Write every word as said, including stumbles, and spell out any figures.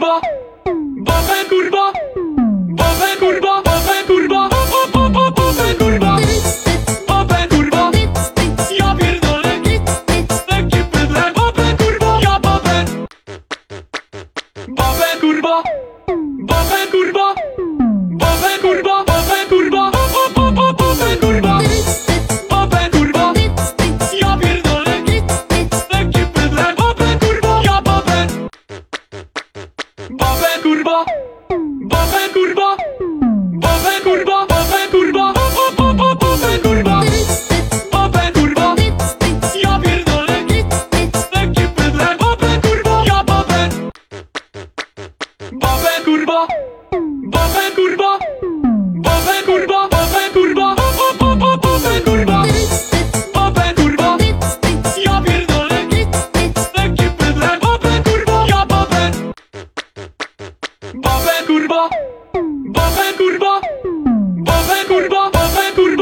kurwa, babę kurwa, babę kurwa, babę kurwa, babę kurwa, babę kurwa, ja pierdolę, takie bydlę, babę kurwa, ja babę, babę kurwa, babę kurwa, babę kurwa, babę kurwa, babę kurwa, babę kurwa, ja pierdolę, takie bydlę, babę kurwa, ja babę, babę kurwa, babę kurwa, babę kurwa, babę kurwa, babę kurwa, babę kurwa, ja pierdolę, takie bydlę, babę kurwa, ja babę, babę kurwa, babę kurwa, babę kurwa, babę kurwa, babę kurwa, babę kurwa, ja pierdolę, takie bydlę, babę kurwa, ja babę, babę kurwa, babę kurwa, babę kurwa, babę kurwa.